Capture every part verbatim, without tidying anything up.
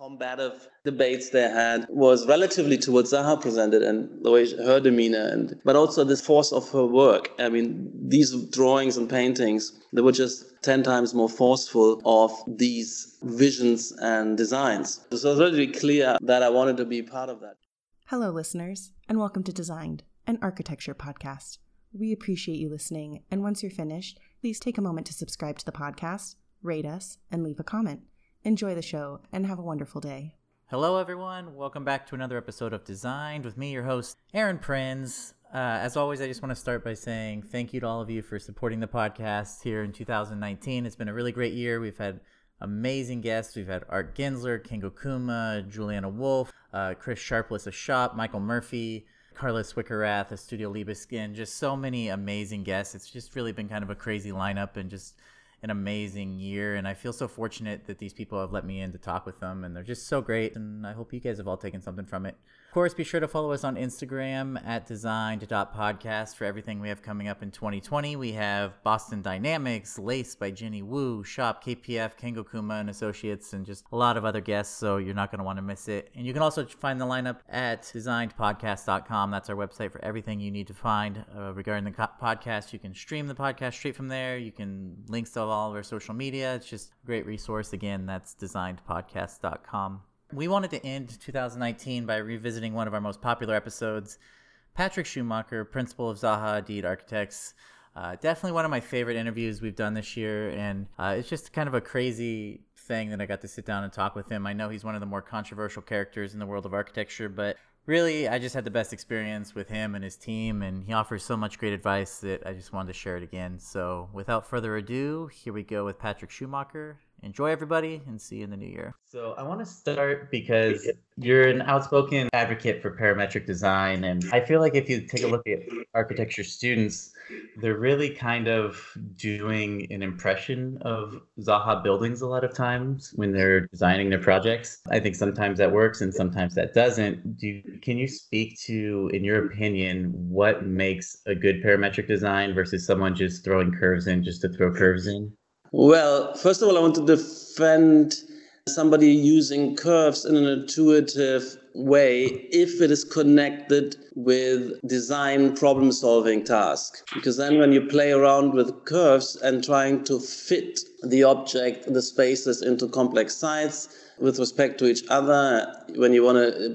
combative debates they had was relatively to what Zaha presented and the way her demeanor, and but also this force of her work. I mean, these drawings and paintings, they were just ten times more forceful of these visions and designs. So it was really clear that I wanted to be part of that. Hello, listeners, and welcome to Designed, an architecture podcast. We appreciate you listening, and once you're finished, please take a moment to subscribe to the podcast, rate us, and leave a comment. Enjoy the show, and have a wonderful day. Hello, everyone. Welcome back to another episode of Designed with me, your host, Aaron Prinz. Uh, as always, I just want to start by saying thank you to all of you for supporting the podcast here in two thousand nineteen. It's been a really great year. We've had amazing guests. We've had Art Gensler, Kengo Kuma, Juliana Wolf, uh, Chris Sharpless of Shop, Michael Murphy, Carla Swickerath of Studio Liebeskin. Just so many amazing guests. It's just really been kind of a crazy lineup and just an amazing year, and I feel so fortunate that these people have let me in to talk with them, and they're just so great, and I hope you guys have all taken something from it. Of course, be sure to follow us on Instagram at designed dot podcast for everything we have coming up in twenty twenty. We have Boston Dynamics, Lace by Jenny Wu, Shop, K P F, Kengo Kuma and Associates, and just a lot of other guests, so you're not going to want to miss it. And you can also find the lineup at designed podcast dot com. That's our website for everything you need to find uh, regarding the co- podcast. You can stream the podcast straight from there. You can links to all of our social media. It's just a great resource. Again, that's designed podcast dot com. We wanted to end two thousand nineteen by revisiting one of our most popular episodes. Patrick Schumacher, principal of Zaha Hadid Architects. Uh, definitely one of my favorite interviews we've done this year, and uh, it's just kind of a crazy thing that I got to sit down and talk with him. I know he's one of the more controversial characters in the world of architecture, but really, I just had the best experience with him and his team, and he offers so much great advice that I just wanted to share it again. So without further ado, here we go with Patrick Schumacher. Enjoy, everybody, and see you in the new year. So I want to start because you're an outspoken advocate for parametric design, and I feel like if you take a look at architecture students, they're really kind of doing an impression of Zaha buildings a lot of times when they're designing their projects. I think sometimes that works and sometimes that doesn't. Do you, can you speak to, in your opinion, what makes a good parametric design versus someone just throwing curves in just to throw curves in? Well, first of all, I want to defend somebody using curves in an intuitive way if it is connected with design problem-solving task. Because then when you play around with curves and trying to fit the object, the spaces into complex sites with respect to each other, when you want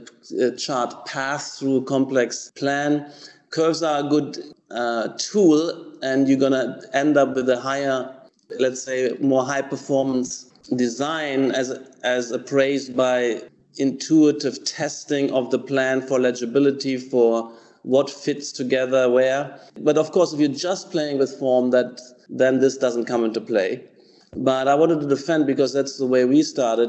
to chart paths through a complex plan, curves are a good uh, tool, and you're going to end up with a higher, let's say, more high-performance design as as appraised by intuitive testing of the plan for legibility, for what fits together where. But of course, if you're just playing with form, that then this doesn't come into play. But I wanted to defend, because that's the way we started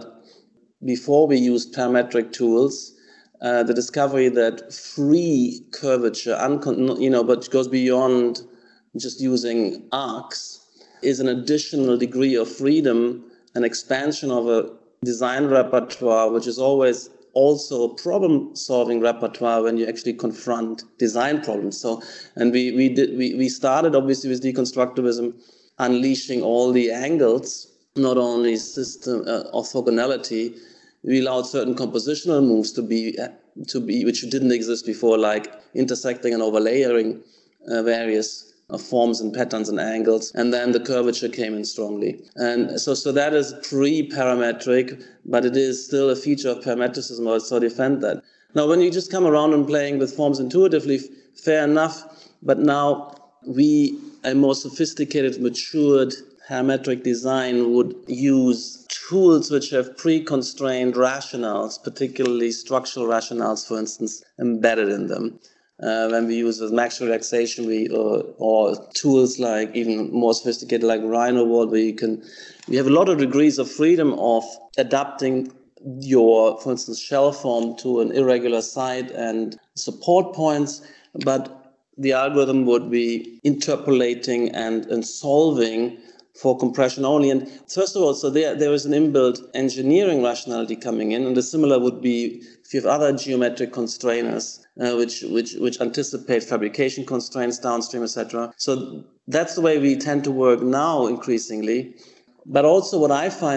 before we used parametric tools, uh, the discovery that free curvature, uncon- you know, but goes beyond just using arcs, is an additional degree of freedom, an expansion of a design repertoire, which is always also a problem-solving repertoire when you actually confront design problems. So, and we we did we, we started obviously with deconstructivism, unleashing all the angles, not only system uh, orthogonality. We allowed certain compositional moves to be to be which didn't exist before, like intersecting and overlayering uh, various of forms and patterns and angles, and then the curvature came in strongly. And so so that is pre-parametric, but it is still a feature of parametricism, also I defend that. Now, when you just come around and playing with forms intuitively, fair enough, but now we, a more sophisticated, matured parametric design would use tools which have pre-constrained rationales, particularly structural rationales, for instance, embedded in them. Uh, when we use with max relaxation, we or, or tools like even more sophisticated like RhinoWall, where you can, you have a lot of degrees of freedom of adapting your, for instance, shell form to an irregular site and support points, but the algorithm would be interpolating and, and solving for compression only. And first of all, so there there is an inbuilt engineering rationality coming in, and the similar would be if you have other geometric constrainers, uh, which which which anticipate fabrication constraints downstream, et cetera. So that's the way we tend to work now increasingly. But also what I find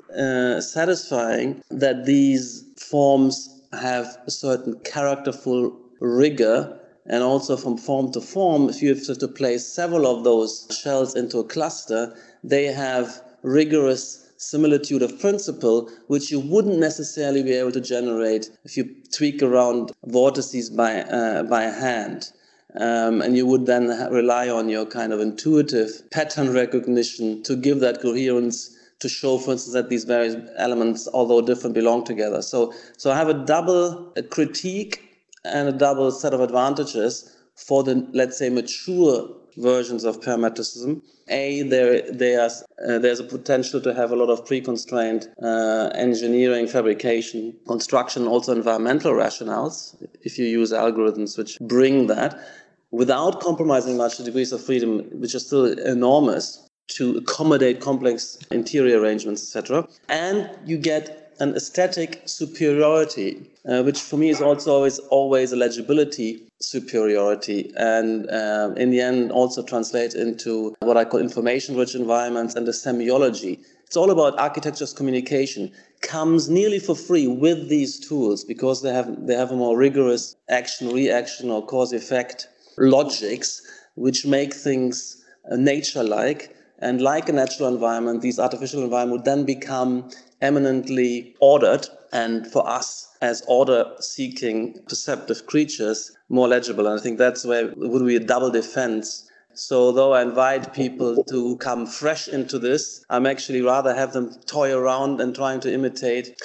uh, satisfying that these forms have a certain characterful rigor. And also from form to form, if you have to place several of those shells into a cluster, they have rigorous similitude of principle, which you wouldn't necessarily be able to generate if you tweak around vortices by uh, by hand. Um, and you would then ha- rely on your kind of intuitive pattern recognition to give that coherence, to show, for instance, that these various elements, although different, belong together. So, so I have a double a critique and a double set of advantages for the, let's say, mature versions of parametricism. A, there, there's, uh, there's a potential to have a lot of pre-constrained uh, engineering, fabrication, construction, also environmental rationales, if you use algorithms which bring that, without compromising much the degrees of freedom, which are still enormous, to accommodate complex interior arrangements, et cetera. And you get an aesthetic superiority, uh, which for me is also always, always a legibility superiority, and uh, in the end also translates into what I call information-rich environments and the semiology. It's all about architecture's communication, comes nearly for free with these tools because they have they have a more rigorous action, reaction, or cause-effect logics, which make things uh, nature-like. And like a natural environment, these artificial environments would then become eminently ordered, and for us as order-seeking perceptive creatures, more legible. And I think that's where it would be a double defense. So though I invite people to come fresh into this, I'm actually rather have them toy around and trying to imitate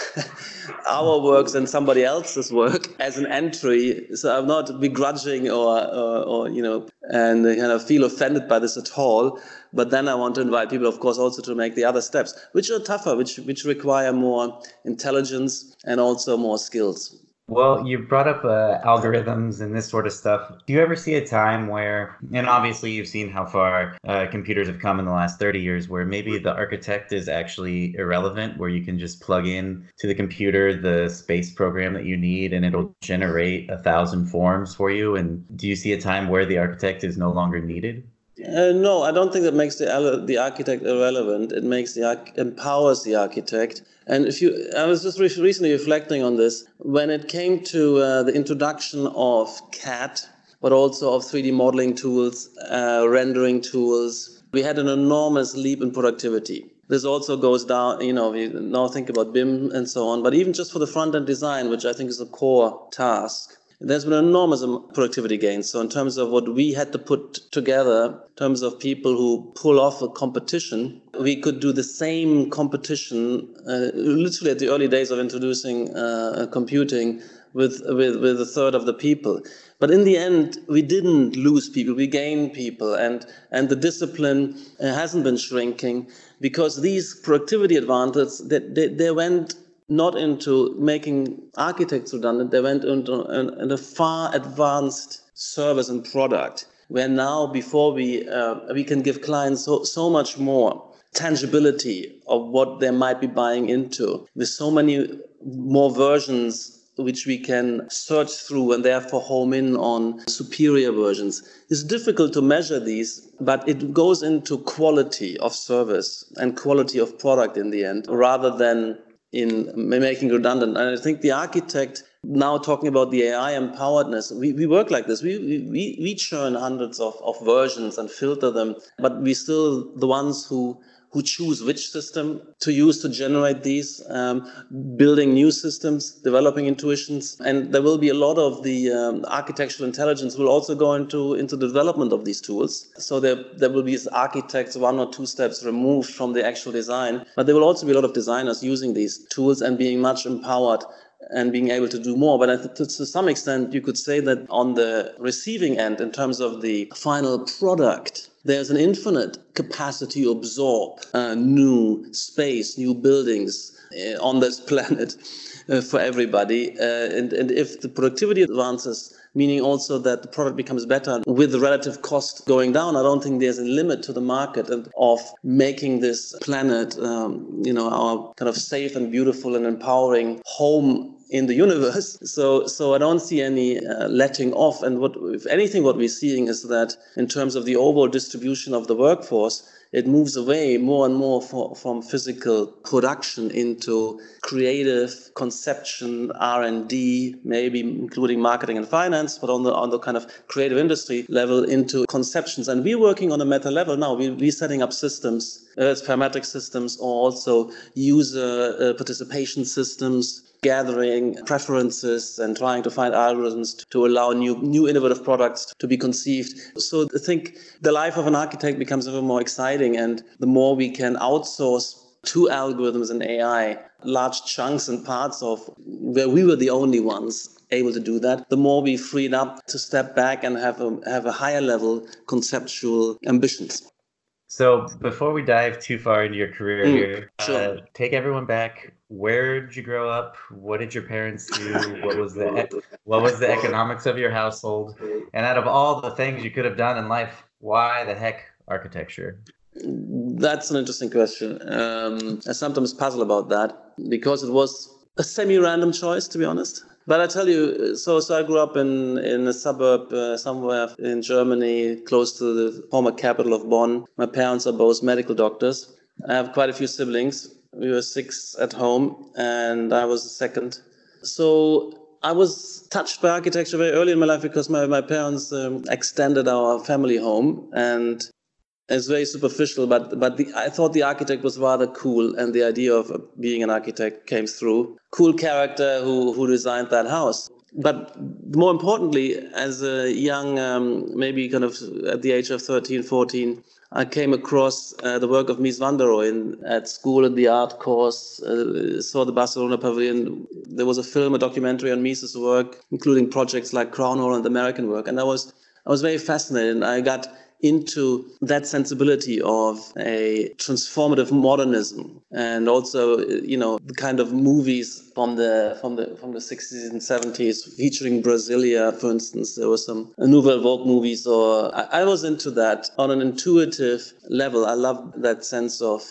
our works and somebody else's work as an entry. So I'm not begrudging or, or, or you know, and kind of feel offended by this at all. But then I want to invite people, of course, also to make the other steps, which are tougher, which which require more intelligence and also more skills. Well, you brought up uh, algorithms and this sort of stuff. Do you ever see a time where, and obviously you've seen how far uh, computers have come in the last thirty years, where maybe the architect is actually irrelevant, where you can just plug in to the computer the space program that you need and it'll generate a thousand forms for you? And do you see a time where the architect is no longer needed? Uh, no, I don't think that makes the the architect irrelevant. It makes the arch- empowers the architect. And if you, I was just re- recently reflecting on this when it came to uh, the introduction of C A D, but also of three D modeling tools, uh, rendering tools. We had an enormous leap in productivity. This also goes down, you know, we now think about B I M and so on, but even just for the front-end design, which I think is a core task, there's been enormous productivity gains. So in terms of what we had to put together, in terms of people who pull off a competition, we could do the same competition uh, literally at the early days of introducing uh, computing with, with, with a third of the people. But in the end, we didn't lose people, we gained people. And, and the discipline uh, hasn't been shrinking because these productivity advantages, they, they, they went not into making architects redundant, they went into a, a far advanced service and product, where now before we uh, we can give clients so, so much more tangibility of what they might be buying into, with so many more versions which we can search through and therefore home in on superior versions. It's difficult to measure these, but it goes into quality of service and quality of product in the end, rather than in making redundant. And I think the architect, now talking about the A I empoweredness, we, we work like this. We, we, we churn hundreds of, of versions and filter them, but we still the ones who who choose which system to use to generate these, um, building new systems, developing intuitions. And there will be a lot of the um, architectural intelligence will also go into, into the development of these tools. So there, there will be as architects one or two steps removed from the actual design, but there will also be a lot of designers using these tools and being much empowered and being able to do more. But I th- to, to some extent, you could say that on the receiving end, in terms of the final product, there's an infinite capacity to absorb uh, new space, new buildings uh, on this planet uh, for everybody. Uh, and, and if the productivity advances, meaning also that the product becomes better with the relative cost going down, I don't think there's a limit to the market and of making this planet, um, you know, our kind of safe and beautiful and empowering home in the universe. So, so I don't see any uh, letting off. And what, if anything, what we're seeing is that in terms of the overall distribution of the workforce, it moves away more and more for, from physical production into creative conception, R and D, maybe including marketing and finance, but on the on the kind of creative industry level into conceptions. And we're working on a meta level now. We, we're setting up systems, uh, it's parametric systems, or also user uh, participation systems, gathering preferences and trying to find algorithms to, to allow new new innovative products to be conceived. So I think the life of an architect becomes ever more exciting, and the more we can outsource to algorithms and A I large chunks and parts of where we were the only ones able to do that, the more we freed up to step back and have a have a higher level conceptual ambitions. So before we dive too far into your career Mm, here, sure. uh, take everyone back. Where did you grow up? What did your parents do? What was the e- what was the economics of your household? And out of all the things you could have done in life, why the heck architecture? That's an interesting question. Um, I sometimes puzzle about that because it was a semi-random choice, to be honest. But I tell you, so so I grew up in, in a suburb uh, somewhere in Germany, close to the former capital of Bonn. My parents are both medical doctors. I have quite a few siblings. We were six at home, and I was the second. So I was touched by architecture very early in my life because my, my parents um, extended our family home, and it's very superficial, but but the, I thought the architect was rather cool, and the idea of being an architect came through. Cool character who who designed that house. But more importantly, as a young, um, maybe kind of at the age of thirteen, fourteen, I came across uh, the work of Mies van der Rohe at school in the art course, uh, saw the Barcelona Pavilion. There was a film, a documentary on Mies's work, including projects like Crown Hall and American work. And I was I was very fascinated. And I got into that sensibility of a transformative modernism, and also, you know, the kind of movies from the from the from the sixties and seventies featuring Brasilia, for instance. There was some Nouvelle Vague movies, or I, I was into that on an intuitive level. I loved that sense of.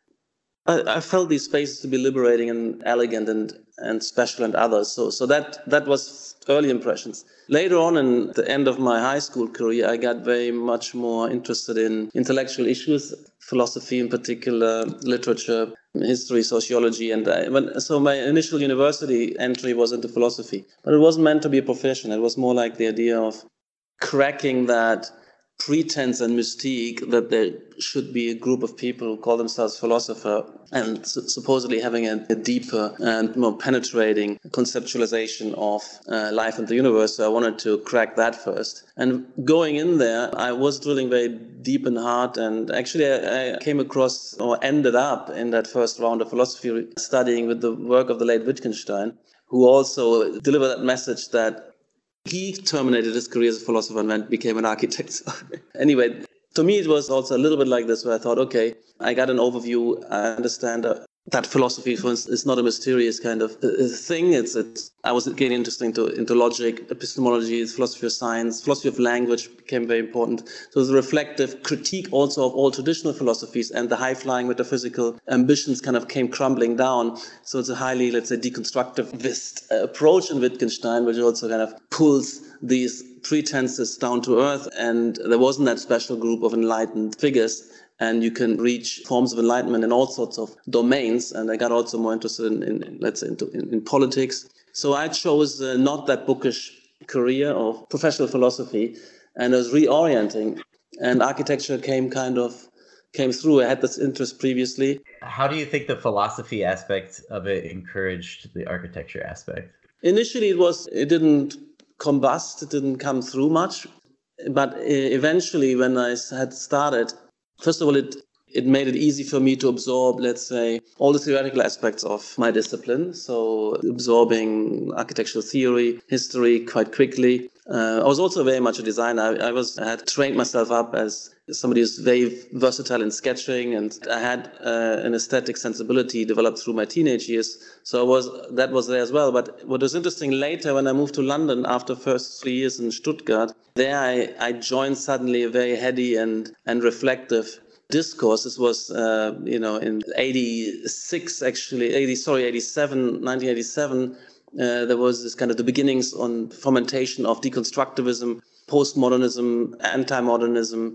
I, I felt these spaces to be liberating and elegant and and special and others. So so that that was early impressions. Later on, in the end of my high school career, I got very much more interested in intellectual issues, philosophy in particular, literature, history, sociology. And I, when, so my initial university entry was into philosophy. But it wasn't meant to be a profession. It was more like the idea of cracking that pretense and mystique that there should be a group of people who call themselves philosopher, and su- supposedly having a, a deeper and more penetrating conceptualization of uh, life and the universe. So I wanted to crack that first. And going in there, I was drilling very deep and hard. And actually, I, I came across or ended up in that first round of philosophy studying with the work of the late Wittgenstein, who also delivered that message that he terminated his career as a philosopher and then became an architect. Anyway, to me, it was also a little bit like this, where I thought, okay, I got an overview. I understand uh, that philosophy, for instance, is not a mysterious kind of uh, thing. It's, it's I was getting interested into, into logic, epistemology, philosophy of science, philosophy of language became very important. So the reflective critique also of all traditional philosophies, and the high-flying metaphysical ambitions kind of came crumbling down. So it's a highly, let's say, deconstructivist approach in Wittgenstein, which also kind of pulls these pretenses down to earth. And there wasn't that special group of enlightened figures. And you can reach forms of enlightenment in all sorts of domains. And I got also more interested in, in let's say, into, in, in politics. So I chose uh, not that bookish career of professional philosophy, and I was reorienting. And architecture came kind of came through. I had this interest previously. How do you think the philosophy aspect of it encouraged the architecture aspect? Initially, it was it didn't combust. It didn't come through much. But uh, eventually, when I had started, first of all, it it made it easy for me to absorb, let's say, all the theoretical aspects of my discipline. So absorbing architectural theory, history quite quickly. Uh, I was also very much a designer. I, I was I had trained myself up as somebody who's very versatile in sketching, and I had uh, an aesthetic sensibility developed through my teenage years. So I was that was there as well. But what was interesting later, when I moved to London after first three years in Stuttgart, there I, I joined suddenly a very heady and, and reflective discourse. This was, uh, you know, in eighty-six, actually, eighty, sorry, eighty-seven, nineteen eighty-seven, uh, there was this kind of the beginnings on fermentation of deconstructivism, postmodernism, anti-modernism,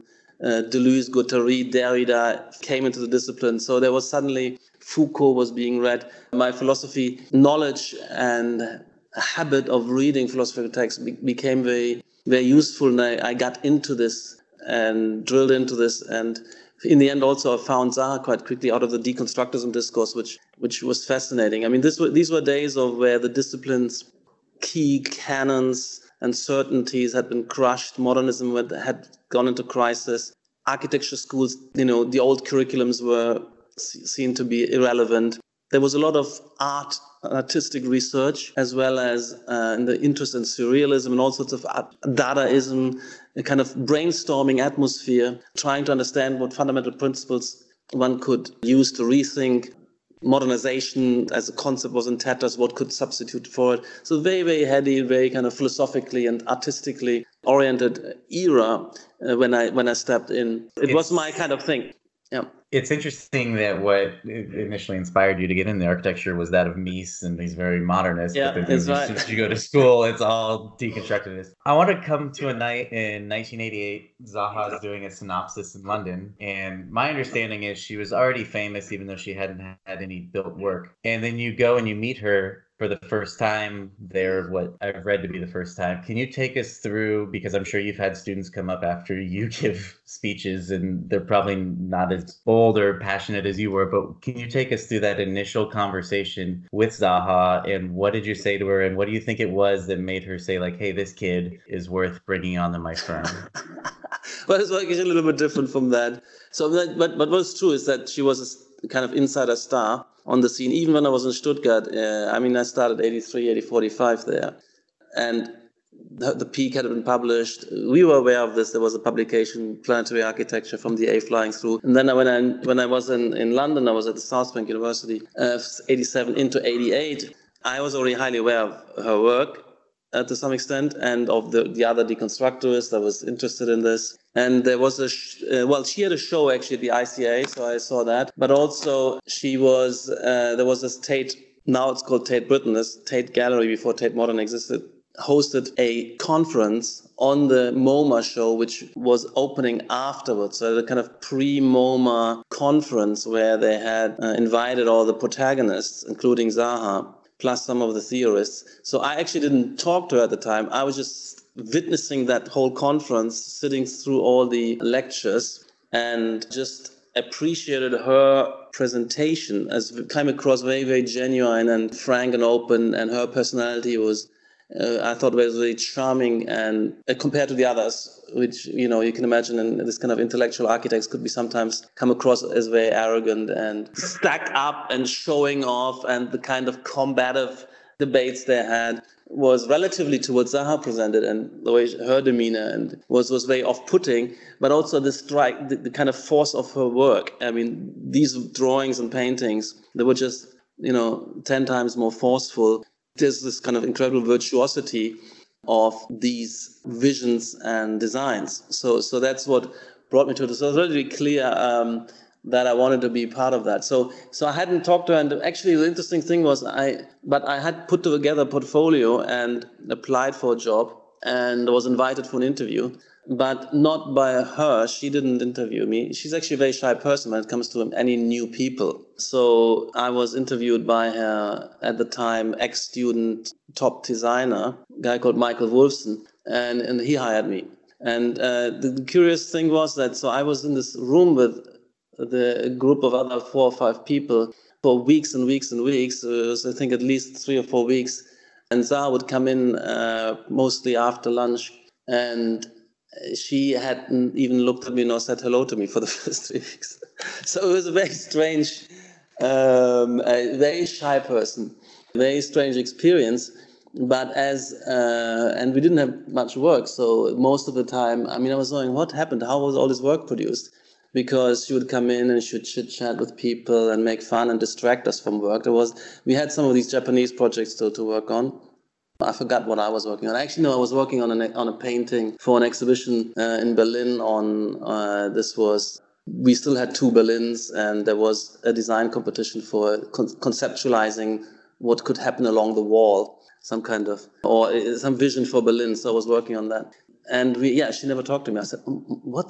uh, Deleuze, Guattari, Derrida came into the discipline. So there was suddenly Foucault was being read. My philosophy knowledge and habit of reading philosophical texts be- became very, very useful. And I, I got into this and drilled into this. And in the end, also, I found Zaha quite quickly out of the deconstructism discourse, which which was fascinating. I mean, this were, these were days of where the discipline's key canons and certainties had been crushed. Modernism had gone into crisis. Architecture schools, you know, the old curriculums were seen to be irrelevant. There was a lot of art, artistic research, as well as uh, in the interest in surrealism and all sorts of art, Dadaism, a kind of brainstorming atmosphere, trying to understand what fundamental principles one could use to rethink modernization as a concept was in tatters, what could substitute for it. So very, very heady, very kind of philosophically and artistically oriented era uh, when I when I stepped in. It it's, was my kind of thing. Yeah. It's interesting that what initially inspired you to get into architecture was that of Mies, and he's very modernist. Yeah, but that's right. As soon as you go to school, it's all deconstructivist. I want to come to a night in nineteen eighty-eight. Zaha is doing a synopsis in London, and my understanding is she was already famous, even though she hadn't had any built work. And then you go and you meet her for the first time there, what I've read to be the first time. Can you take us through, because I'm sure you've had students come up after you give speeches and they're probably not as bold or passionate as you were, but can you take us through that initial conversation with Zaha, and what did you say to her, and what do you think it was that made her say, like, hey, this kid is worth bringing onto my firm? Well, it's like a little bit different from that. So, that, but, but what's true is that she was a kind of insider star on the scene. Even when I was in Stuttgart, uh, I mean, I started eighty-three, eighty, forty-five there. And the, the Peak had been published. We were aware of this. There was a publication, Planetary Architecture, from the A flying through. And then when I when I was in, in London, I was at the South Bank University, uh, eighty-seven into eighty-eight. I was already highly aware of her work uh, to some extent, and of the, the other deconstructivists. I was interested in this. And there was a, sh- uh, well, she had a show actually at the I C A, so I saw that. But also she was, uh, there was this Tate, now it's called Tate Britain, this Tate Gallery before Tate Modern existed, hosted a conference on the MoMA show, which was opening afterwards. So the kind of pre-MoMA conference where they had uh, invited all the protagonists, including Zaha, plus some of the theorists. So I actually didn't talk to her at the time. I was just witnessing that whole conference, sitting through all the lectures, and just appreciated her presentation as came across very, very genuine and frank and open, and her personality was, uh, I thought, was very charming, and uh, compared to the others, which, you know, you can imagine in this kind of intellectual architects could be sometimes come across as very arrogant and stuck up and showing off, and the kind of combative debates they had was relatively to what Zaha presented, and the way her demeanor and was was very off-putting, but also the strike, the, the kind of force of her work. I mean, these drawings and paintings, they were just, you know, ten times more forceful. There's this kind of incredible virtuosity of these visions and designs. So, so that's what brought me to it. So it was really clear um, that I wanted to be part of that. So, so I hadn't talked to her, and actually the interesting thing was I, but I had put together a portfolio and applied for a job and was invited for an interview, but not by her. She didn't interview me. She's actually a very shy person when it comes to any new people. So I was interviewed by her at the time, ex-student, top designer, a guy called Michael Wolfson, and, and he hired me. And uh, the, the curious thing was that, so I was in this room with the group of other four or five people for weeks and weeks and weeks. It was, I think, at least three or four weeks. And Zaha would come in uh, mostly after lunch, and she hadn't even looked at me nor said hello to me for the first three weeks. So it was a very strange, um, a very shy person, very strange experience. But as, uh, and we didn't have much work. So most of the time, I mean, I was wondering what happened? How was all this work produced? Because she would come in and she would chit chat with people and make fun and distract us from work. There was, we had some of these Japanese projects still to work on. I forgot what I was working on. Actually, no, I was working on a on a painting for an exhibition uh, in Berlin. On uh, this was, we still had two Berlins, and there was a design competition for con- conceptualizing what could happen along the wall, some kind of, or uh, some vision for Berlin. So I was working on that. And we, yeah, she never talked to me. I said, what?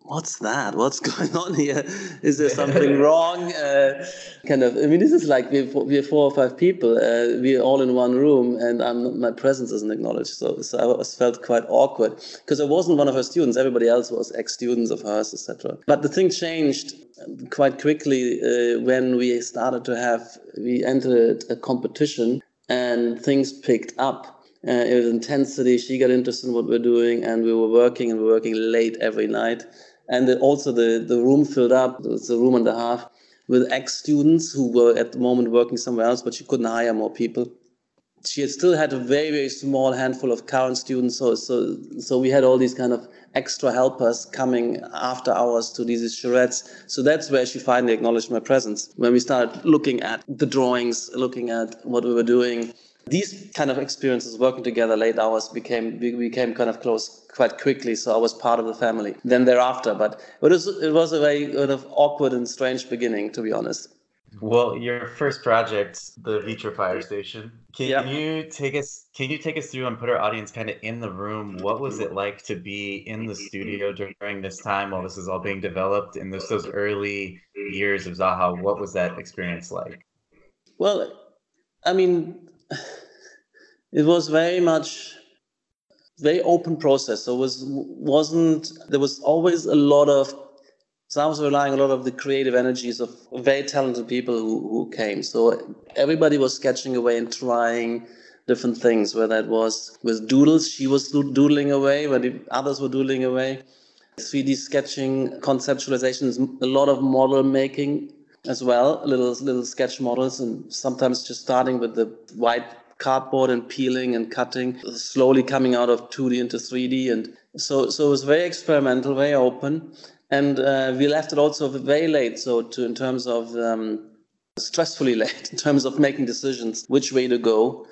what's that? What's going on here? Is there something wrong? Uh, kind of, I mean, this is like we're, we're four or five people. Uh, we're all in one room and I'm not, my presence isn't acknowledged. So, so I was, felt quite awkward because I wasn't one of her students. Everybody else was ex-students of hers, et cetera. But the thing changed quite quickly uh, when we started to have, we entered a competition and things picked up. Uh, it was intensity. She got interested in what we're doing, and we were working, and we were working late every night. And the, also the, the room filled up. It was a room and a half with ex-students who were at the moment working somewhere else, but she couldn't hire more people. She had still had a very, very small handful of current students. So, so, so we had all these kind of extra helpers coming after hours to these charrettes. So that's where she finally acknowledged my presence. When we started looking at the drawings, looking at what we were doing, these kind of experiences, working together late hours, became we became kind of close quite quickly. So I was part of the family then thereafter. But it was, it was a very kind of awkward and strange beginning, to be honest. Well, your first project, the Vitrafire Station, can yeah. you take us can you take us through and put our audience kind of in the room? What was it like to be in the studio during this time while this is all being developed in this, those early years of Zaha? What was that experience like? Well, I mean, it was very much very open process. So it was wasn't there was always a lot of so I was relying a lot of the creative energies of very talented people who, who came. So everybody was sketching away and trying different things, whether it was with doodles, she was doodling away, when the others were doodling away. three D sketching, conceptualizations, a lot of model making as well, little little sketch models, and sometimes just starting with the white cardboard and peeling and cutting, slowly coming out of two D into three D. And so, so it was very experimental, very open. And uh, we left it also very late, so to in terms of um, stressfully late, in terms of making decisions, which way to go.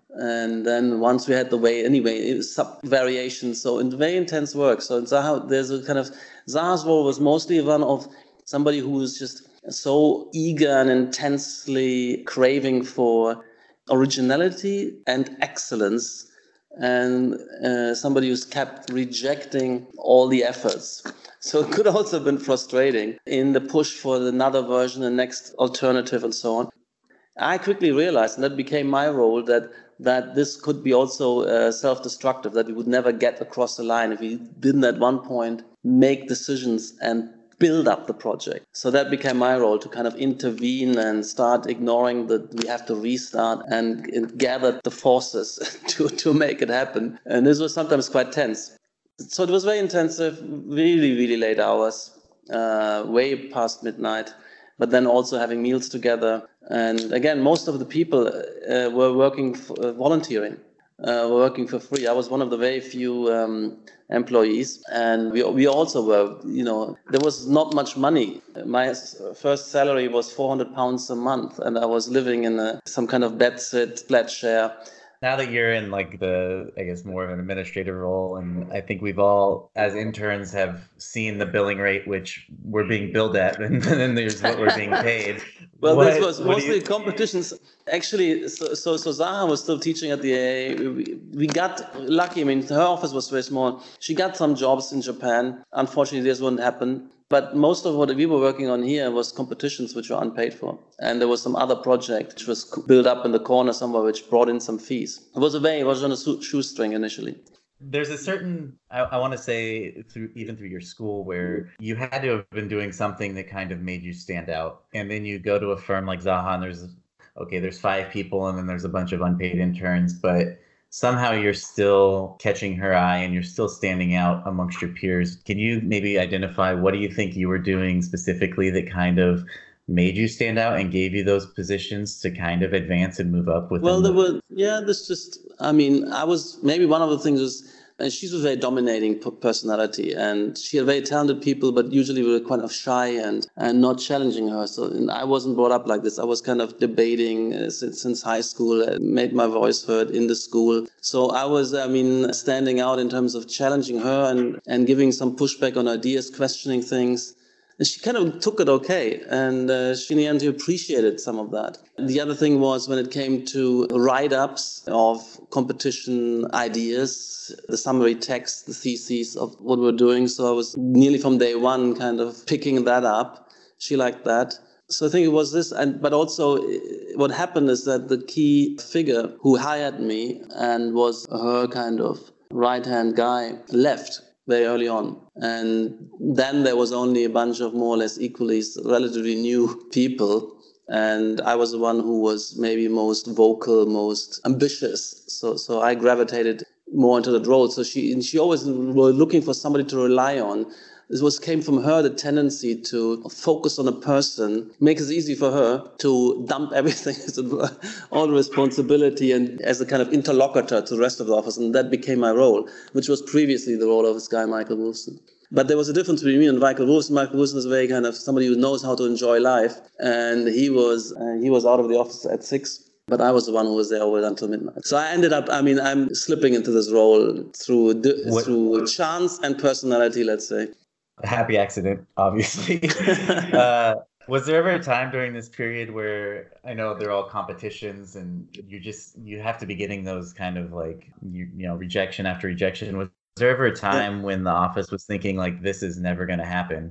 And then once we had the way, anyway, it was sub variations, so in very intense work. So in Zaha, there's a kind of, Zaha's role was mostly one of somebody who was just so eager and intensely craving for originality and excellence, and uh, somebody who's kept rejecting all the efforts. So it could also have been frustrating in the push for another version, the next alternative, and so on. I quickly realized, and that became my role, that that this could be also uh, self-destructive, that we would never get across the line if we didn't at one point make decisions and build up the project. So that became my role, to kind of intervene and start ignoring that we have to restart and, and gather the forces to, to make it happen. And this was sometimes quite tense. So it was very intensive, really, really late hours, uh, way past midnight, but then also having meals together. And again, most of the people uh, were working, for, uh, volunteering, uh, were working for free. I was one of the very few um, employees, and we we also were, you know, there was not much money. My first salary was four hundred pounds a month, and I was living in a, some kind of bedsit, flat share. Now that you're in like the, I guess, more of an administrative role, and I think we've all, as interns, have seen the billing rate, which we're being billed at, and then there's what we're being paid. Well, what, this was mostly you... competitions. Actually, so, so, so Zaha was still teaching at the A A. We, we got lucky. I mean, her office was very small. She got some jobs in Japan. Unfortunately, this wouldn't happen. But most of what we were working on here was competitions which were unpaid for. And there was some other project which was built up in the corner somewhere which brought in some fees. It was a very, it was on a shoestring initially. There's a certain, I, I want to say, through even through your school, where you had to have been doing something that kind of made you stand out. And then you go to a firm like Zaha, and there's, okay, there's five people, and then there's a bunch of unpaid interns, but somehow you're still catching her eye and you're still standing out amongst your peers. Can you maybe identify what do you think you were doing specifically that kind of made you stand out and gave you those positions to kind of advance and move up with? Well, there were, yeah, this just, I mean, I was, maybe one of the things was, and she was a very dominating personality, and she had very talented people, but usually we were kind of shy and, and not challenging her. So and I wasn't brought up like this. I was kind of debating uh, since, since high school, uh, made my voice heard in the school. So I was, I mean, standing out in terms of challenging her and, and giving some pushback on ideas, questioning things. And she kind of took it okay. And uh, she, in the end, appreciated some of that. The other thing was when it came to write-ups of competition ideas, the summary text, the theses of what we're doing. So I was nearly from day one kind of picking that up. She liked that. So I think it was this, and but also what happened is that the key figure who hired me and was her kind of right-hand guy left very early on. And then there was only a bunch of more or less equally relatively new people. And I was the one who was maybe most vocal, most ambitious. So so I gravitated more into that role. So she and she always was looking for somebody to rely on. This was came from her, the tendency to focus on a person, make it easy for her to dump everything, all the responsibility, and as a kind of interlocutor to the rest of the office. And that became my role, which was previously the role of this guy, Michael Wolfson. But there was a difference between me and Michael Wolfson. Michael Wolfson is very kind of somebody who knows how to enjoy life. And he was uh, he was out of the office at six. But I was the one who was there always until midnight. So I ended up, I mean, I'm slipping into this role through through chance and personality, let's say. A happy accident, obviously. uh, was there ever a time during this period where, I know they're all competitions and you just, you have to be getting those kind of like, you, you know, rejection after rejection. Was there ever a time yeah. when the office was thinking like, this is never going to happen?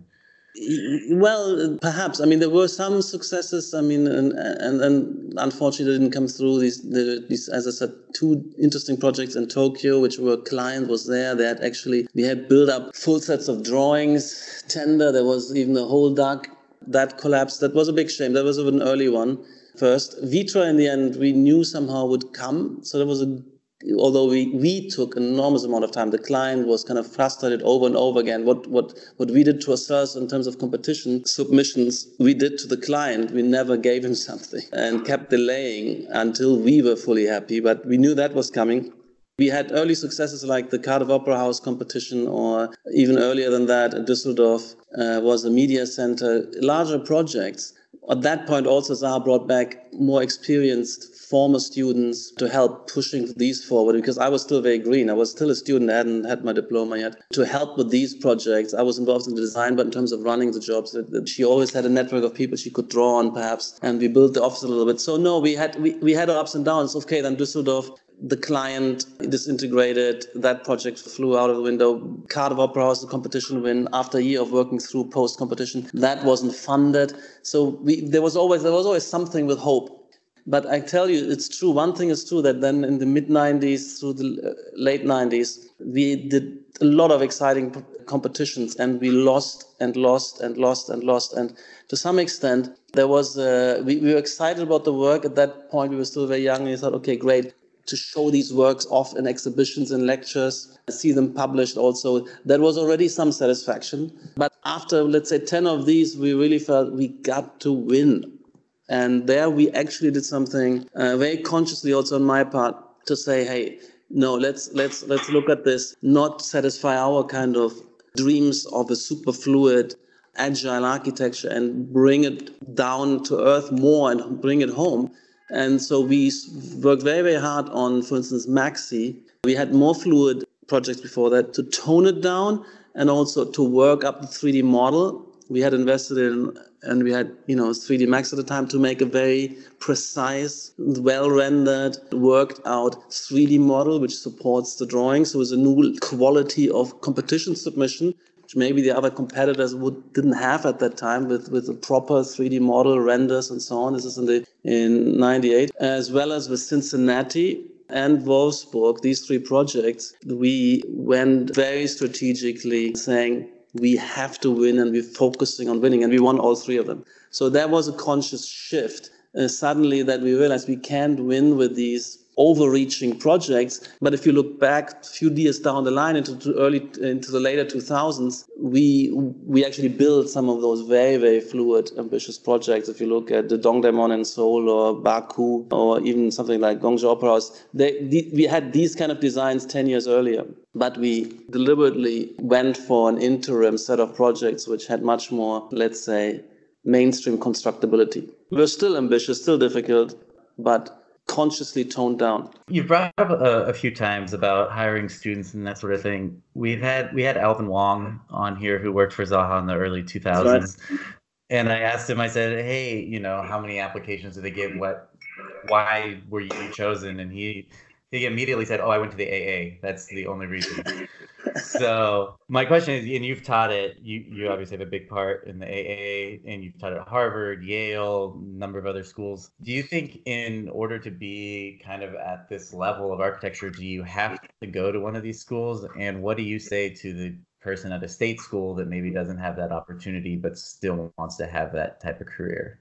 Well, perhaps. I mean, there were some successes. I mean, and and, and unfortunately, they didn't come through. These, the, these, as I said, two interesting projects in Tokyo, which were client was there. They had actually we had built up full sets of drawings, tender. There was even a whole duck that collapsed. That was a big shame. That was an early one. First, Vitra in the end we knew somehow would come. So there was a. Although we, we took an enormous amount of time, the client was kind of frustrated over and over again. What what what we did to ourselves in terms of competition submissions, we did to the client. We never gave him something and kept delaying until we were fully happy. But we knew that was coming. We had early successes like the Cardiff Opera House competition, or even earlier than that, Düsseldorf uh, was a media center, larger projects. At that point, also, Zaha brought back more experienced former students to help pushing these forward, because I was still very green. I was still a student, I hadn't had my diploma yet. To help with these projects, I was involved in the design, but in terms of running the jobs, she always had a network of people she could draw on, perhaps, and we built the office a little bit. So no, we had we, we had our ups and downs. Okay, then Düsseldorf, the client disintegrated, that project flew out of the window. Cardiff Opera House, the competition win, after a year of working through post-competition, that wasn't funded. So we, there was always there was always something with hope. But I tell you, it's true. One thing is true, that then in the mid nineties through the late nineties, we did a lot of exciting competitions, and we lost and lost and lost and lost. And to some extent, there was uh, we, we were excited about the work. At that point, we were still very young, and we thought, okay, great, to show these works off in exhibitions and lectures, see them published also. There was already some satisfaction. But after, let's say, ten of these, we really felt we got to win. And there we actually did something uh, very consciously also on my part to say, hey, no, let's let's let's look at this, not satisfy our kind of dreams of a super fluid, agile architecture, and bring it down to earth more and bring it home. And so we worked very, very hard on, for instance, Maxi. We had more fluid projects before that to tone it down and also to work up the three D model. We had invested in, and we had, you know, three D Max at the time to make a very precise, well-rendered, worked out three D model which supports the drawing. So it was a new quality of competition submission, which maybe the other competitors would, didn't have at that time, with, with a proper three D model, renders and so on. This is in the in ninety-eight, as well as with Cincinnati and Wolfsburg, these three projects. We went very strategically saying, we have to win, and we're focusing on winning, and we won all three of them. So there was a conscious shift uh, suddenly that we realized we can't win with these overreaching projects. But if you look back a few years down the line into the early into the later two thousands, we we actually built some of those very, very fluid, ambitious projects. If you look at the Dongdaemun in Seoul, or Baku, or even something like Gongju Opera House, they, the, we had these kind of designs ten years earlier. But we deliberately went for an interim set of projects which had much more, let's say, mainstream constructability. We were still ambitious, still difficult, but consciously toned down. You've brought up a, a few times about hiring students and that sort of thing. We've had we had Alvin Wong on here who worked for Zaha in the early two thousands. Right. And I asked him, I said, hey, you know, how many applications did they get? What, why were you chosen? And he he immediately said, oh, I went to the A A. That's the only reason. So my question is, and you've taught it, you, you obviously have a big part in the A A, and you've taught at Harvard, Yale, a number of other schools. Do you think in order to be kind of at this level of architecture, do you have to go to one of these schools? And what do you say to the person at a state school that maybe doesn't have that opportunity but still wants to have that type of career?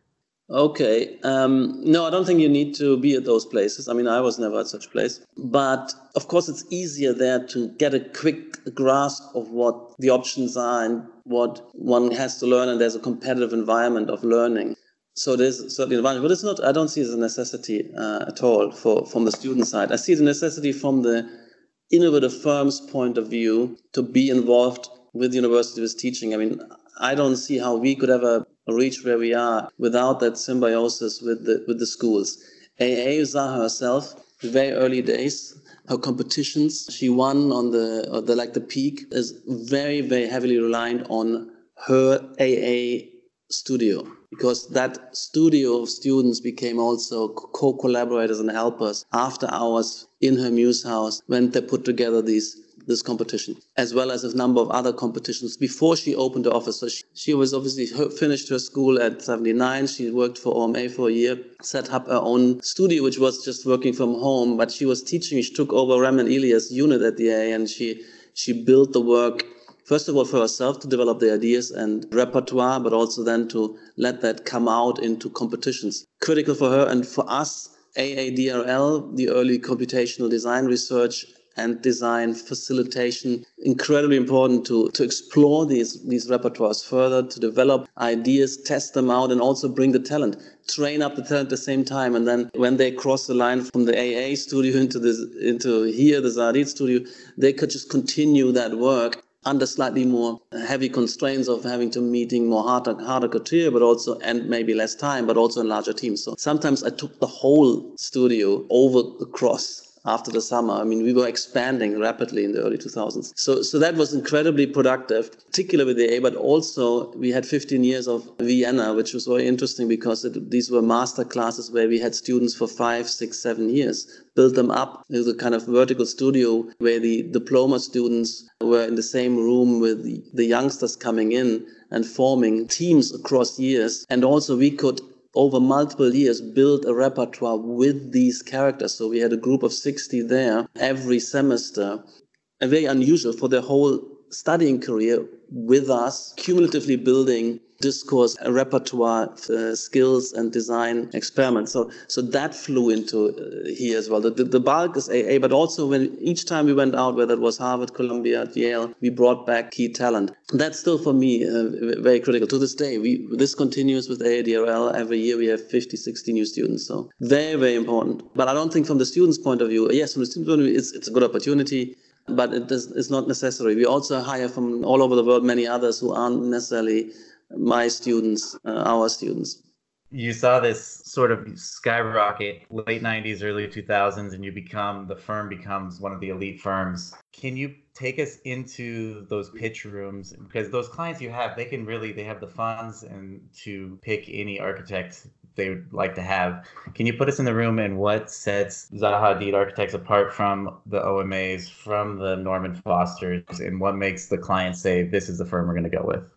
Okay. Um, no, I don't think you need to be at those places. I mean, I was never at such a place. But of course, it's easier there to get a quick grasp of what the options are and what one has to learn. And there's a competitive environment of learning. So there's certainly an advantage. But it's not, I don't see it as a necessity uh, at all for from the student side. I see it as a necessity from the innovative firm's point of view to be involved with the university with teaching. I mean, I don't see how we could ever reach where we are without that symbiosis with the with the schools. A A Zaha herself, very early days, her competitions, she won on the, or the like the peak, is very, very heavily reliant on her A A studio, because that studio of students became also co-collaborators and helpers after hours in her muse house when they put together these this competition, as well as a number of other competitions before she opened the office. So she, she was obviously her, finished her school at seventy-nine. She worked for O M A for a year, set up her own studio, which was just working from home, but she was teaching. She took over Raman Ilias' unit at the A A, and she she built the work, first of all, for herself to develop the ideas and repertoire, but also then to let that come out into competitions. Critical for her and for us, A A D R L, the early computational design research and design facilitation, incredibly important to, to explore these, these repertoires further, to develop ideas, test them out, and also bring the talent, train up the talent at the same time. And then when they cross the line from the A A studio into the, into here, the Zaha Hadid studio, they could just continue that work under slightly more heavy constraints of having to meeting more harder, harder criteria, but also, and maybe less time, but also in larger teams. So sometimes I took the whole studio over across after the summer. I mean, we were expanding rapidly in the early two thousands. So so that was incredibly productive, particularly with the A A, but also we had fifteen years of Vienna, which was very interesting because it, these were master classes where we had students for five, six, seven years, built them up with a kind of vertical studio where the diploma students were in the same room with the, the youngsters coming in and forming teams across years. And also we could over multiple years, build a repertoire with these characters. So we had a group of sixty there every semester, and very unusual for their whole studying career with us, cumulatively building discourse, a repertoire, uh, skills and design experiments. So so that flew into uh, here as well. The, the, the bulk is A A, but also when each time we went out, whether it was Harvard, Columbia, Yale, we brought back key talent. That's still for me uh, very critical. To this day, we this continues with A A D R L. Every year we have fifty, sixty new students. So very, very important. But I don't think from the student's point of view, yes, from the student's point of view, it's, it's a good opportunity, but it is, it's not necessary. We also hire from all over the world many others who aren't necessarily my students, uh, our students. You saw this sort of skyrocket late nineties, early two thousands, and you become, the firm becomes one of the elite firms. Can you take us into those pitch rooms? Because those clients you have, they can really, they have the funds and to pick any architect they would like to have. Can you put us in the room and what sets Zaha Hadid Architects apart from the O M As, from the Norman Fosters, and what makes the client say, this is the firm we're going to go with?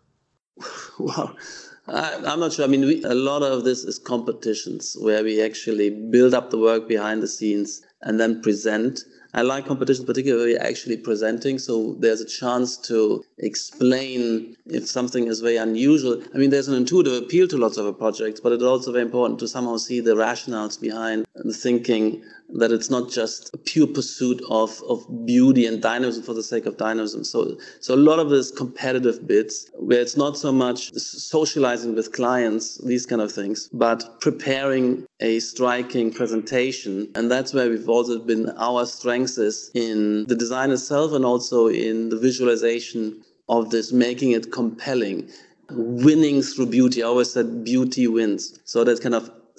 Well, I, I'm not sure. I mean, we, a lot of this is competitions where we actually build up the work behind the scenes and then present. I like competitions, particularly actually presenting. So there's a chance to explain if something is very unusual. I mean, there's an intuitive appeal to lots of our projects, but it's also very important to somehow see the rationales behind the thinking, that it's not just a pure pursuit of, of beauty and dynamism for the sake of dynamism. So, so a lot of this competitive bits where it's not so much socializing with clients, these kind of things, but preparing a striking presentation. And that's where we've also been, our strengths is in the design itself and also in the visualization of this, making it compelling, winning through beauty. I always said beauty wins. So that kind of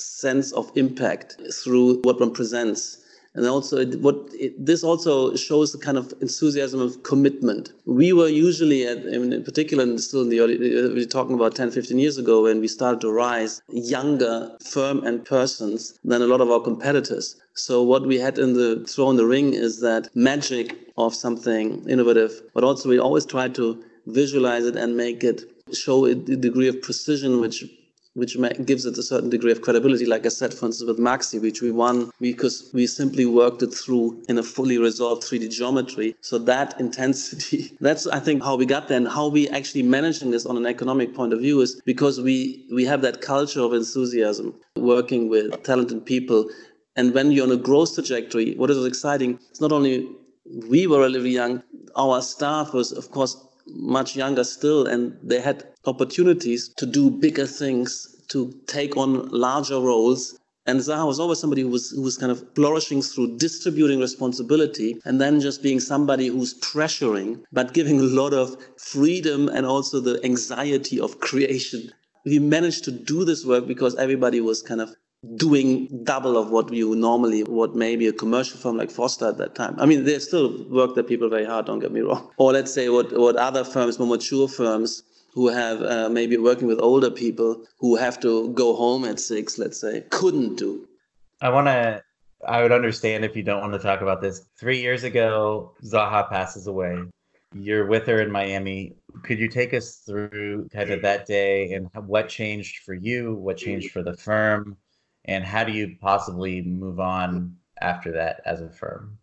sense of impact through what one presents. And also, it, what it, this also shows the kind of enthusiasm of commitment. We were usually, at, I mean, in particular, and still in the early, we're talking about ten, fifteen years ago, when we started to rise, younger firm and persons than a lot of our competitors. So what we had in the throw in the ring is that magic of something innovative, but also we always try to visualize it and make it show a degree of precision, which which gives it a certain degree of credibility. Like I said, for instance, with Maxi, which we won because we simply worked it through in a fully resolved three D geometry. So that intensity, that's, I think, how we got there, and how we actually managing this on an economic point of view is because we, we have that culture of enthusiasm, working with talented people. And when you're on a growth trajectory, what is exciting, it's not only we were relatively young, our staff was, of course, much younger still, and they had opportunities to do bigger things, to take on larger roles. And Zaha was always somebody who was who was kind of flourishing through distributing responsibility and then just being somebody who's pressuring, but giving a lot of freedom and also the anxiety of creation. We managed to do this work because everybody was kind of doing double of what you normally, what maybe a commercial firm like Foster at that time. I mean, they still work their people very hard, don't get me wrong. Or let's say what, what other firms, more mature firms, who have uh, maybe working with older people who have to go home at six, let's say, couldn't do. I want to, I would understand if you don't want to talk about this. Three years ago, Zaha passes away. You're with her in Miami. Could you take us through kind of that day and what changed for you, what changed for the firm, and how do you possibly move on after that as a firm?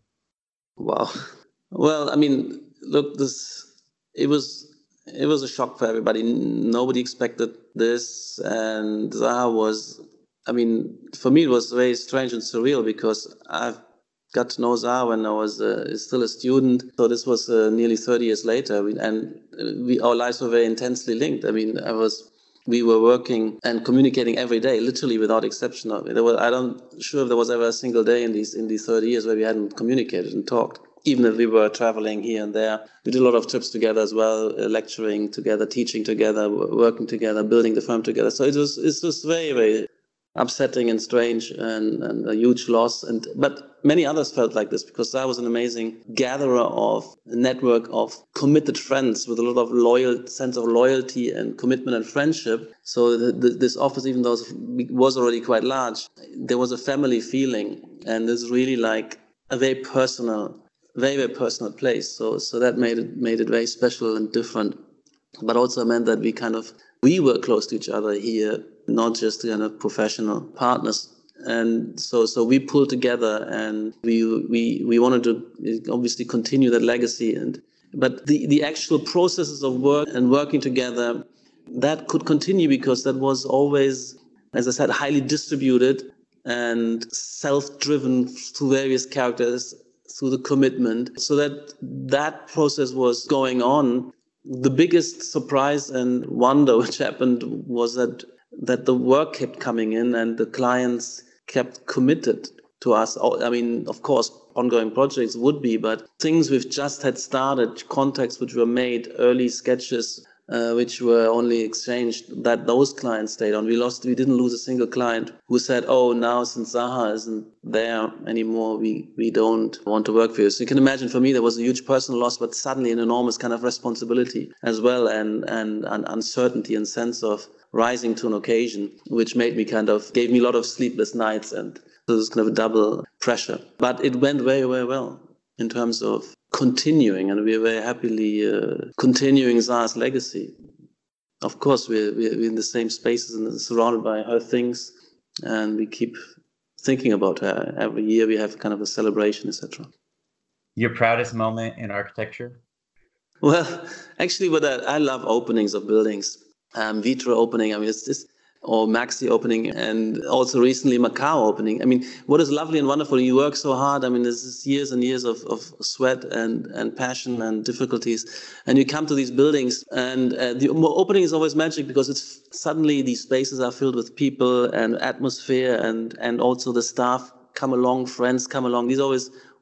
Wow. Well, I mean, look, this, it was, It was a shock for everybody. Nobody expected this. And Zaha was, I mean, for me, it was very strange and surreal because I've got to know Zaha when I was uh, still a student. So this was uh, nearly thirty years later. I mean, and we, our lives were very intensely linked. I mean, I was, we were working and communicating every day, literally without exception of it. There was, I don't sure if there was ever a single day in these, in these thirty years where we hadn't communicated and talked. Even if we were traveling here and there, we did a lot of trips together as well, uh, lecturing together, teaching together, w- working together, building the firm together. So it was it's just very, very upsetting and strange and, and a huge loss. And but many others felt like this because I was an amazing gatherer of a network of committed friends with a lot of loyal sense of loyalty and commitment and friendship. So the, the, this office, even though it was already quite large, there was a family feeling, and it's really like a very personal. Very, very personal place. So so that made it made it very special and different. But also meant that we kind of, we were close to each other here, not just kind of professional partners. And so so we pulled together and we we we wanted to obviously continue that legacy. And but the, the actual processes of work and working together, that could continue because that was always, as I said, highly distributed and self-driven through various characters, through the commitment, so that that process was going on. The biggest surprise and wonder which happened was that that the work kept coming in and the clients kept committed to us. I mean, of course, ongoing projects would be, but things we've just had started, contacts which were made, early sketches, Uh, which were only exchanged, that those clients stayed on. We lost, we didn't lose a single client who said, oh, now since Zaha isn't there anymore, we, we don't want to work for you. So you can imagine for me, there was a huge personal loss, but suddenly an enormous kind of responsibility as well, and, and, and uncertainty and sense of rising to an occasion, which made me kind of, gave me a lot of sleepless nights. And so it was kind of a double pressure. But it went very, very well in terms of continuing, and we're very happily uh, continuing Zaha's legacy. Of course, we're, we're in the same spaces and surrounded by her things, and we keep thinking about her. Every year we have kind of a celebration, et cetera. Your proudest moment in architecture? Well, actually, what I, I love openings of buildings. Um, Vitra opening, I mean, it's this, or Maxi opening, and also recently Macao opening. I mean, what is lovely and wonderful, you work so hard. I mean, this is years and years of, of sweat and, and passion and difficulties. And you come to these buildings, and uh, the opening is always magic because it's suddenly these spaces are filled with people and atmosphere, and, and also the staff come along, friends come along. These are always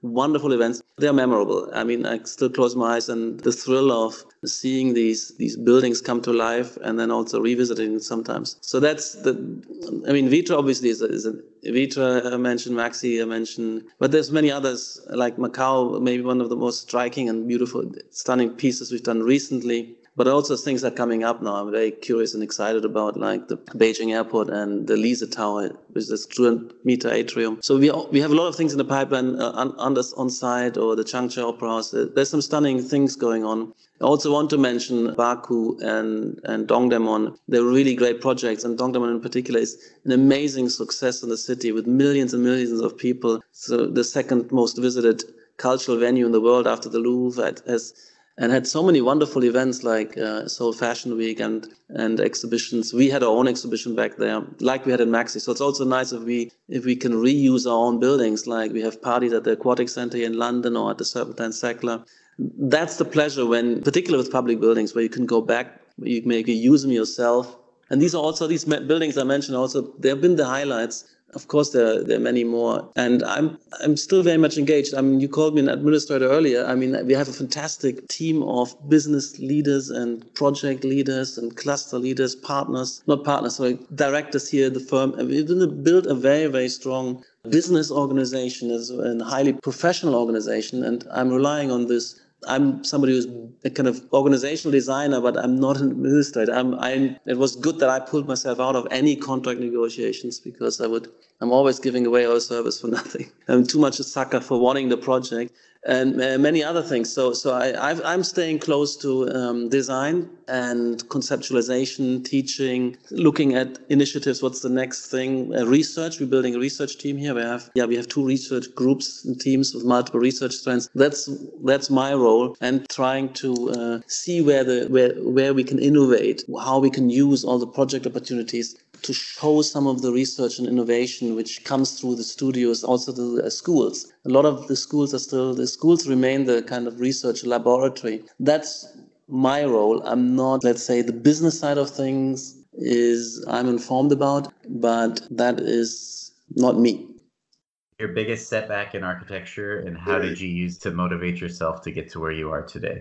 wonderful events. They're memorable. I mean, I still close my eyes, and the thrill of seeing these these buildings come to life and then also revisiting sometimes. So that's the, I mean, Vitra obviously is a, is a Vitra, I mentioned, Maxi, I mentioned, but there's many others like Macau, maybe one of the most striking and beautiful, stunning pieces we've done recently. But also things are coming up now. I'm very curious and excited about, like the Beijing airport and the Lise Tower, which is a two hundred meter atrium. So we we have a lot of things in the pipeline uh, on, on, the, on site, or the Changsha Opera House. There's some stunning things going on. I also want to mention Baku and, and Dongdaemun. They're really great projects, and Dongdaemun in particular is an amazing success in the city with millions and millions of people. So the second most visited cultural venue in the world after the Louvre has and had so many wonderful events like uh, Seoul Fashion Week and and exhibitions. We had our own exhibition back there, like we had in Maxi. So it's also nice if we if we can reuse our own buildings, like we have parties at the Aquatic Center here in London or at the Serpentine Sackler. That's the pleasure when, particularly with public buildings, where you can go back, where you make use them yourself. And these are also, these buildings I mentioned also, they have been the highlights. Of course, there, there are many more. And I'm I'm still very much engaged. I mean, you called me an administrator earlier. I mean, we have a fantastic team of business leaders and project leaders and cluster leaders, partners, not partners, sorry, directors here at the firm. And we've built a very, very strong business organization, as a highly professional organization. And I'm relying on this. I'm somebody who's a kind of organizational designer, but I'm not an administrator. I'm, I'm, it was good that I pulled myself out of any contract negotiations, because I would, I'm always giving away our service for nothing. I'm too much a sucker for wanting the project and uh, many other things. So, so I, I've, I'm staying close to um, design and conceptualization, teaching, looking at initiatives. What's the next thing? Uh, research. We're building a research team here. We have, yeah, we have two research groups and teams with multiple research strands. That's that's my role, and trying to uh, see where the where where we can innovate, how we can use all the project opportunities to show some of the research and innovation which comes through the studios, also the uh, schools. A lot of the schools are still, the schools remain the kind of research laboratory. That's my role. I'm not, let's say, the business side of things is I'm informed about, but that is not me. Your biggest setback in architecture, and how did you use to motivate yourself to get to where you are today?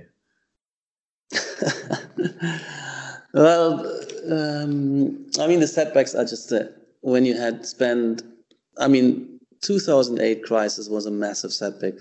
Well, um, I mean, the setbacks are just uh, when you had spent, I mean, two thousand eight crisis was a massive setback.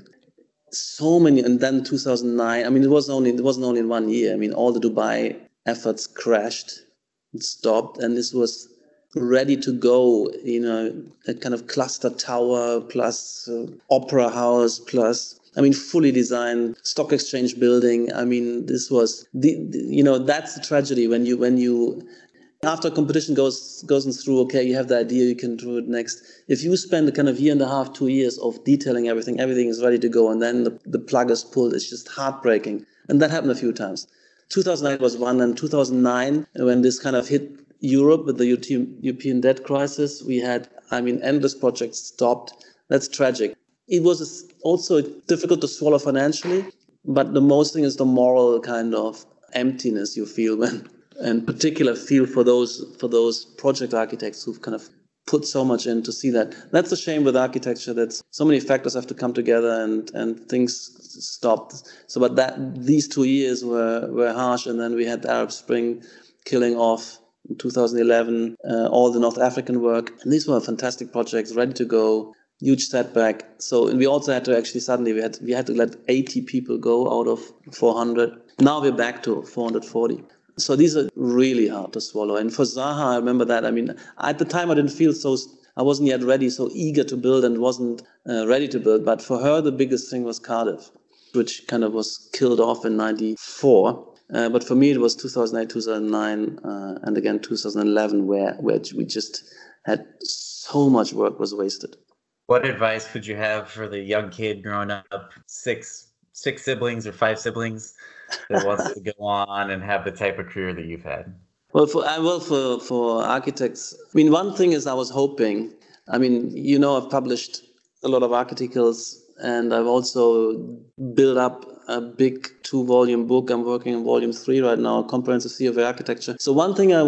So many, and then two thousand nine, I mean, it was only, it wasn't only in one year. I mean, all the Dubai efforts crashed and stopped, and this was ready to go, you know, a kind of cluster tower plus uh, opera house plus, I mean, fully designed stock exchange building. I mean, this was the, the you know, that's the tragedy when you when you after competition goes goes through. Okay, you have the idea, you can do it next. If you spend a kind of year and a half, two years of detailing everything, everything is ready to go, and then the, the plug is pulled. It's just heartbreaking, and that happened a few times. two thousand eight was one, and two thousand nine, when this kind of hit Europe with the European debt crisis, we had, I mean, endless projects stopped. That's tragic. It was also difficult to swallow financially, but the most thing is the moral kind of emptiness you feel when, and particular feel for those for those project architects who've kind of put so much in to see that. That's a shame with architecture, that so many factors have to come together and, and things stopped. So, but that these two years were, were harsh, and then we had the Arab Spring killing off in two thousand eleven, uh, all the North African work. And these were fantastic projects, ready to go. Huge setback. So, and we also had to actually suddenly we had we had to let eighty people go out of four hundred. Now we're back to four hundred forty. So these are really hard to swallow. And for Zaha, I remember that. I mean, at the time I didn't feel so. I wasn't yet ready, so eager to build, and wasn't uh, ready to build. But for her, the biggest thing was Cardiff, which kind of was killed off in ninety-four. Uh, but for me, it was two thousand eight, two thousand nine, uh, and again two thousand eleven, where where we just had so much work was wasted. What advice would you have for the young kid growing up, six six siblings or five siblings, that wants to go on and have the type of career that you've had? Well, for well for for architects, I mean, one thing is I was hoping. I mean, you know, I've published a lot of articles, and I've also built up a big two-volume book. I'm working on volume three right now, a comprehensive theory of architecture. So one thing I would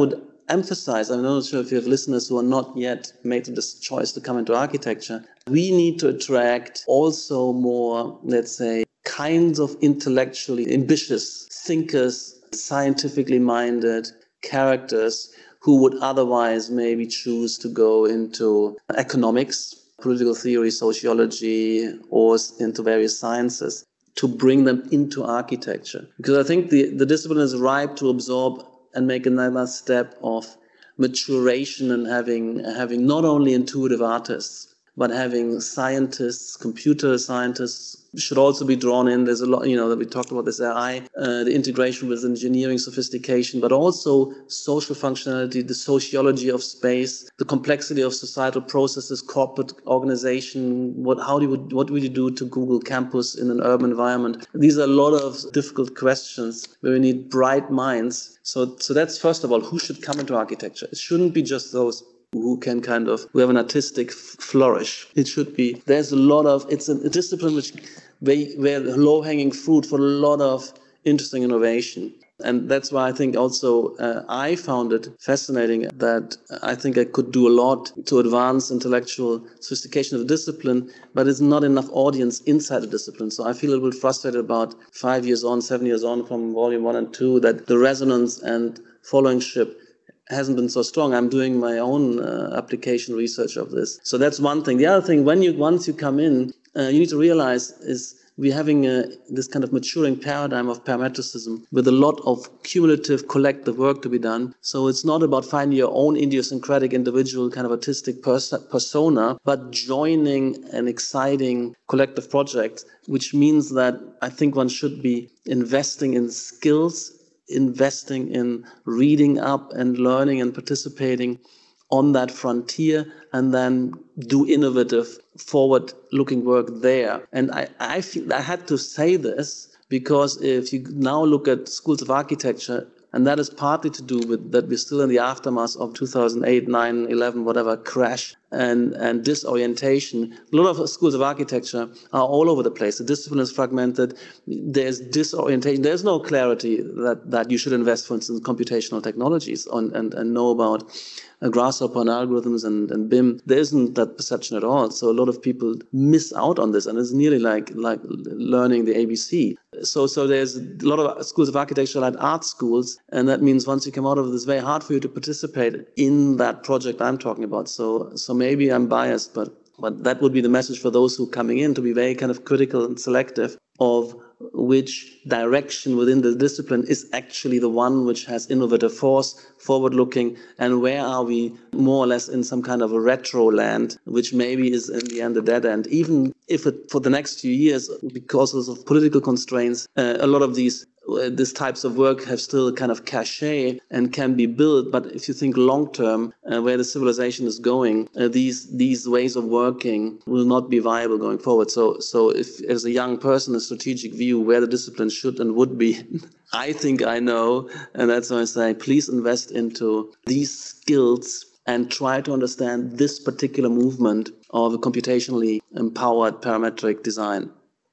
emphasize, I'm not sure if you have listeners who are not yet made this choice to come into architecture, we need to attract also more, let's say, kinds of intellectually ambitious thinkers, scientifically minded characters who would otherwise maybe choose to go into economics, political theory, sociology, or into various sciences, to bring them into architecture. Because I think the, the discipline is ripe to absorb and make another step of maturation and having having not only intuitive artists, but having scientists, computer scientists should also be drawn in. There's a lot, you know, that we talked about this A I, uh, the integration with engineering sophistication, but also social functionality, the sociology of space, the complexity of societal processes, corporate organization. What, how do you, what would you do to Google Campus in an urban environment? These are a lot of difficult questions where we need bright minds. So, so that's first of all, who should come into architecture? It shouldn't be just those who can kind of, who have an artistic flourish. It should be, there's a lot of, it's a, a discipline which, where, where low-hanging fruit for a lot of interesting innovation. And that's why I think also uh, I found it fascinating that I think I could do a lot to advance intellectual sophistication of the discipline, but it's not enough audience inside the discipline. So I feel a little bit frustrated about five years on, seven years on from volume one and two, that the resonance and followingship hasn't been so strong. I'm doing my own uh, application research of this. So that's one thing. The other thing, when you once you come in, uh, you need to realize is we're having a, this kind of maturing paradigm of parametricism with a lot of cumulative collective work to be done. So it's not about finding your own idiosyncratic individual kind of artistic pers- persona, but joining an exciting collective project, which means that I think one should be investing in skills, investing in reading up and learning and participating on that frontier, and then do innovative, forward-looking work there. And I, I feel I had to say this because if you now look at schools of architecture, and that is partly to do with that we're still in the aftermath of two thousand eight, nine, eleven, whatever, crash and, and disorientation. A lot of schools of architecture are all over the place. The discipline is fragmented. There's disorientation. There's no clarity that, that you should invest, for instance, in computational technologies on, and, and know about uh, Grasshopper and algorithms and, and B I M. There isn't that perception at all. So a lot of people miss out on this, and it's nearly like like learning the A B C. So so there's a lot of schools of architecture like art schools, and that means once you come out of it, it's very hard for you to participate in that project I'm talking about. So so maybe I'm biased, but but that would be the message for those who are coming in, to be very kind of critical and selective of which direction within the discipline is actually the one which has innovative force, forward-looking, and where are we more or less in some kind of a retro land, which maybe is in the end a dead end. Even if it, for the next few years, because of political constraints, uh, a lot of these uh, these types of work have still kind of cachet and can be built. But if you think long-term, uh, where the civilization is going, uh, these these ways of working will not be viable going forward. So, so if as a young person, a strategic view where the discipline should and would be, I think I know, and that's why I say, please invest into these skills and try to understand this particular movement of a computationally empowered parametric design.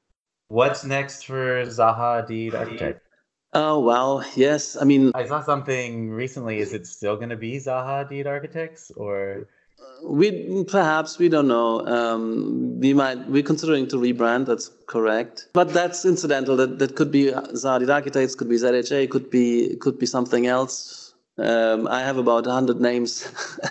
What's next for Zaha Hadid Architect? Oh, well, yes. I mean, I saw something recently. Is it still going to be Zaha Hadid Architects, or? We perhaps, we don't know. Um, we might, we're considering to rebrand, that's correct. But that's incidental. That, that could be Zaha Hadid Architects, could be Z H A, could be could be something else. Um, I have about one hundred names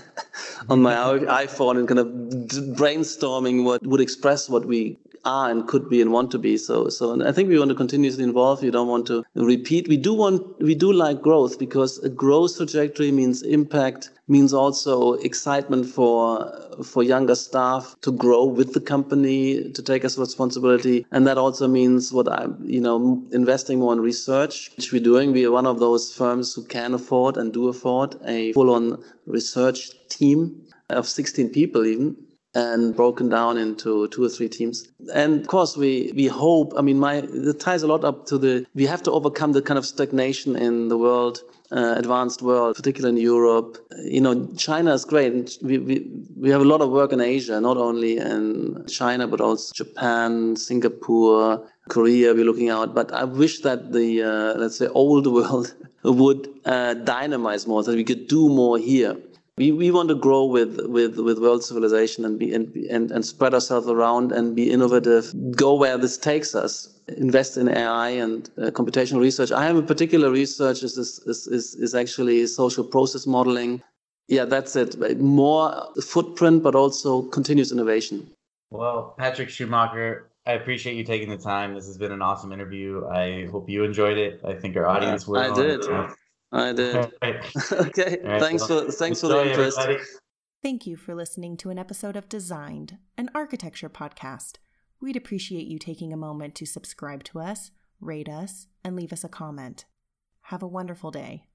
on my iPhone and kind of brainstorming what would express what we are and could be and want to be. So, so I think we want to continuously involve. We don't want to repeat. We do want, we do like growth, because a growth trajectory means impact, means also excitement for for younger staff to grow with the company, to take us responsibility, and that also means what I'm, you know, investing more in research, which we're doing. We are one of those firms who can afford and do afford a full-on research team of sixteen people even, and broken down into two or three teams. And of course, we, we hope, I mean, my it ties a lot up to the, we have to overcome the kind of stagnation in the world, uh, advanced world, particularly in Europe. You know, China is great. We, we, we have a lot of work in Asia, not only in China, but also Japan, Singapore, Korea, we're looking out. But I wish that the, uh, let's say, old world would uh, dynamize more, that we could do more here. We we want to grow with with, with world civilization and be and, and and spread ourselves around and be innovative. Go where this takes us. Invest in A I and uh, computational research. I have a particular research is is is is actually social process modeling. Yeah, that's it. More footprint, but also continuous innovation. Well, Patrick Schumacher, I appreciate you taking the time. This has been an awesome interview. I hope you enjoyed it. I think our audience will. I did. I did. Right. Okay. Right, thanks well, for thanks for enjoy, the interest. everybody. Thank you for listening to an episode of Designed, an architecture podcast. We'd appreciate you taking a moment to subscribe to us, rate us, and leave us a comment. Have a wonderful day.